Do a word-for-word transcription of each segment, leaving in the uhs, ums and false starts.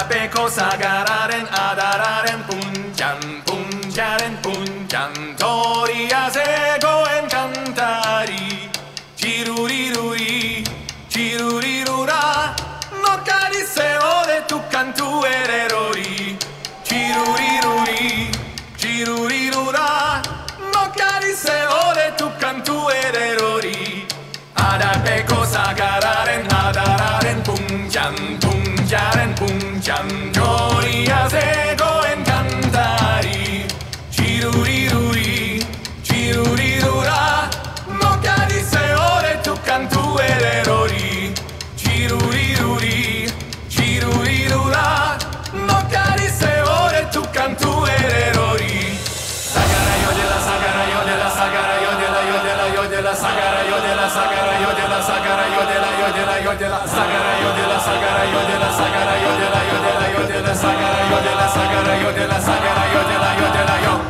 Adapeko sagararen adararen puntxan, puntxaren puntxan, toria zegoen kantari. Txiruriruri, txirurirura, norkari zehode tu kantu ererori. Txiruriruri, txirurirura, norkari zehode tu kantu ererori. Adapeko sagararen adararen puntxan, puntxaren puntxan, toria zegoen kantari. Txiruriruri, txirurirura, norkari zehode tu kantu ererori. Txiruriruri, txirurirura, norkari zehode tu kantu ererori. Sagara yo de la sagara yo de la sagara yo de la yo de la yo de la sagara yo de la sagara yo de la sagara yo de la yo de la yo de la sagara yo de la sagara yo de la sagara yo de la yo de la yo de la sagara yo de la sagara yo de la sagara yo de la yo de la yo.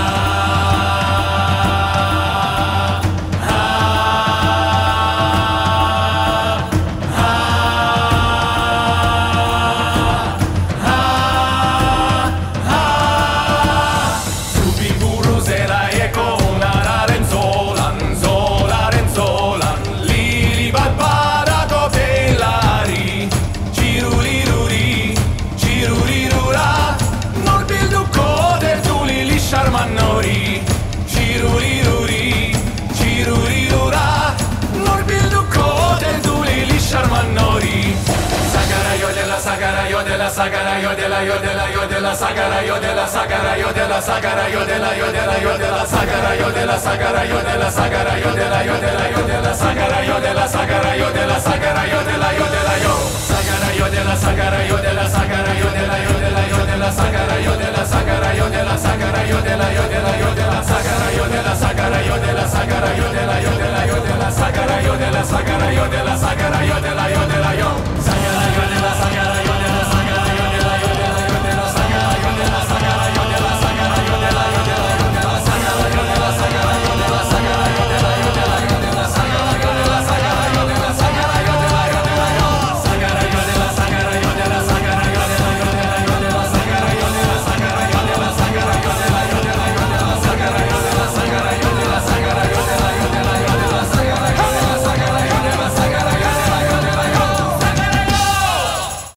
Mannori, ciruriruri, cirurirura, norbildu kodel duli lishar mannori. Sagara yo de la sagara yo de la sagara yo de la yo de la yo de la sagara yo de la sagara yo de la sagara yo de la yo de la yo de la sagara yo de la sagara yo de la sagara yo de la yo de la yo de la sagara yo de la sagara yo de la sagara yo de la yo de la yo.